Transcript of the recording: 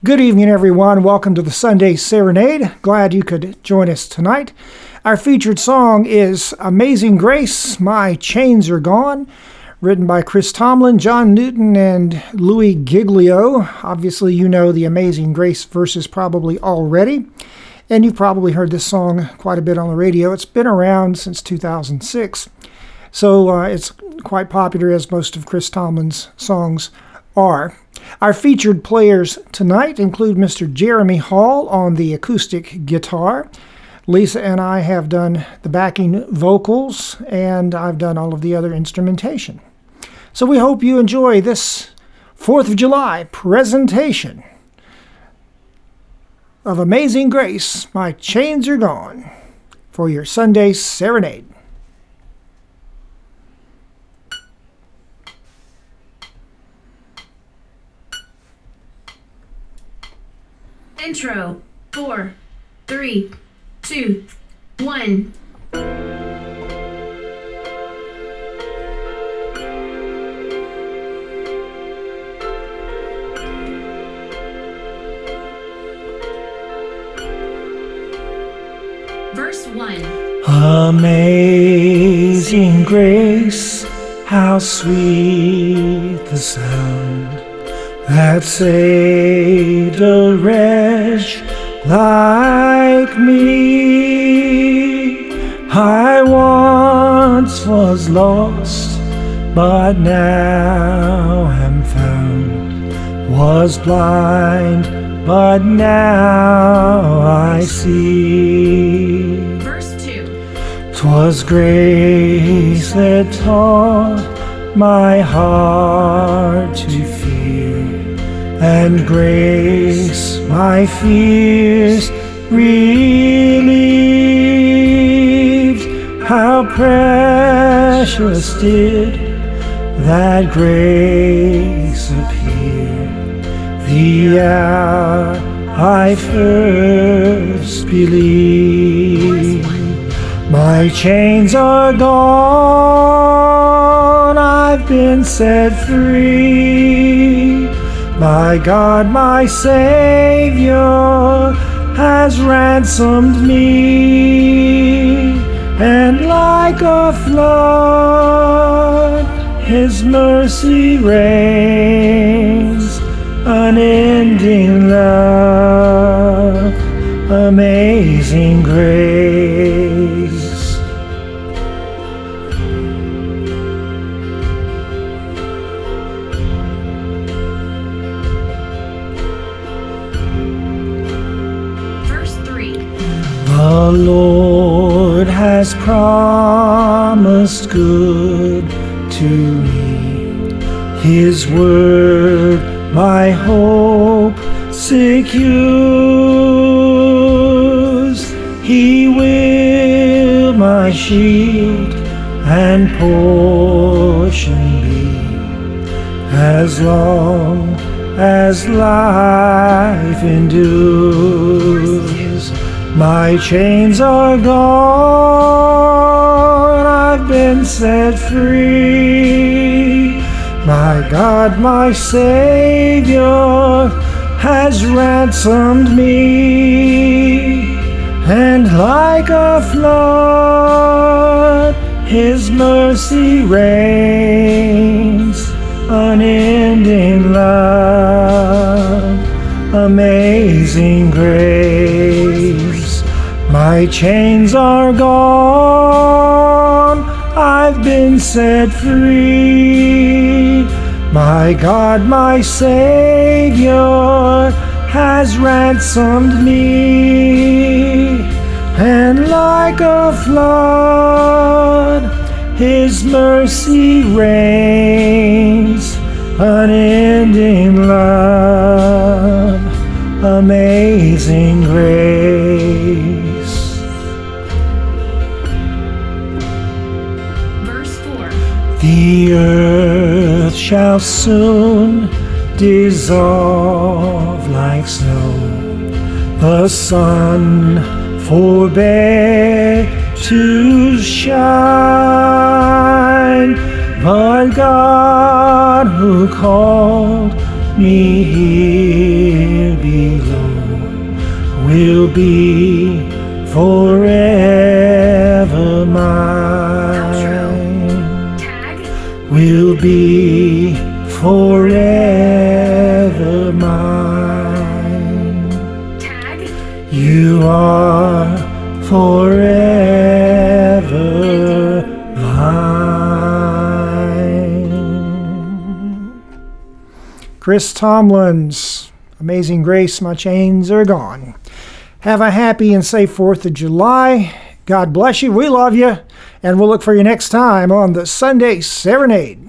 Good evening, everyone. Welcome to the Sunday Serenade. Glad you could join us tonight. Our featured song is Amazing Grace, My Chains Are Gone, written by Chris Tomlin, John Newton, and Louis Giglio. Obviously, you know the Amazing Grace verses probably already, and you've probably heard this song quite a bit on the radio. It's been around since 2006, so it's quite popular, as most of Chris Tomlin's songs are. Our featured players tonight include Mr. Jeremy Hall on the acoustic guitar. Lisa and I have done the backing vocals, and I've done all of the other instrumentation. So we hope you enjoy this 4th of July presentation of Amazing Grace, My Chains Are Gone, for your Sunday Serenade. Intro, 4, 3, 2, 1. Verse 1. Amazing grace, how sweet the sound that saved a wretch like me. I once was lost, but now am found, was blind, but now I see. Verse 2. 'Twas grace that taught my heart to fear, and grace my fears relieved. How precious did that grace appear the hour I first believed. My chains are gone, I've been set free. My God, my Savior, has ransomed me, and like a flood, His mercy reigns, unending love, amazing grace. The Lord has promised good to me. His word my hope secures. He will my shield and portion be, as long as life endures. My chains are gone, I've been set free. My God, my Savior, has ransomed me, and like a flood, His mercy reigns, unending love, amazing grace. My chains are gone, I've been set free. My God, my Savior, has ransomed me, and like a flood, His mercy reigns, unending love, amazing grace. Verse 4. The earth shall soon dissolve like snow, the sun forbear to shine, but God who called me here be forever mine. Tag. Will be forever mine. Tag. You are forever mine. Chris Tomlin's Amazing Grace, My Chains Are Gone. Have a happy and safe 4th of July. God bless you. We love you. And we'll look for you next time on the Sunday Serenade.